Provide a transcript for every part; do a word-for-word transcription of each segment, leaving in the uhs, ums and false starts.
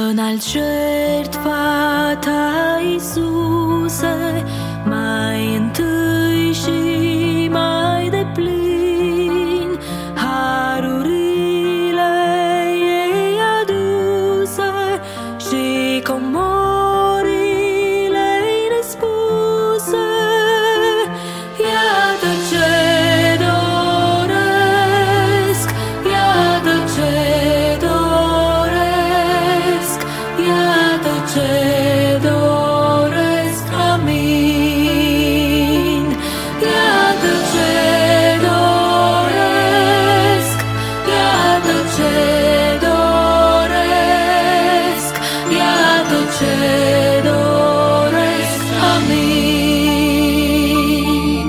înalt jertfa ta, Iisuse, mai întâi și mai deplin, harurile ei aduse și comorile ei nespuse. Iată ce doresc, iată ce doresc, iată ce doresc, amin. Iată ce doresc, iată ce doresc, iată ce doresc, amin.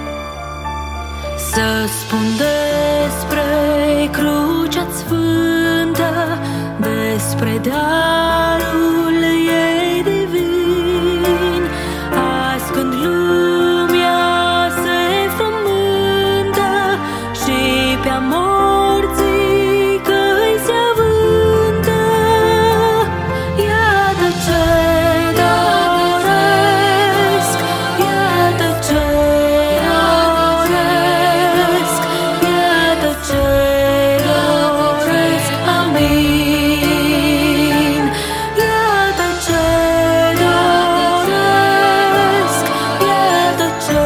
Să spun despre crucea sfântă, despre darul ei divin, azi când lumea se frământă și pe-a morții căi se avântă. Iată ce doresc, iată ce doresc, iată ce doresc, amin. Iată ce doresc, iată ce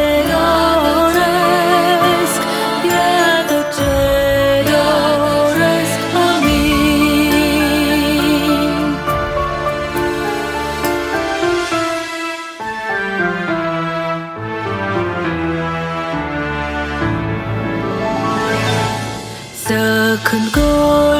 doresc, iată ce doresc, amin. Să cânt gol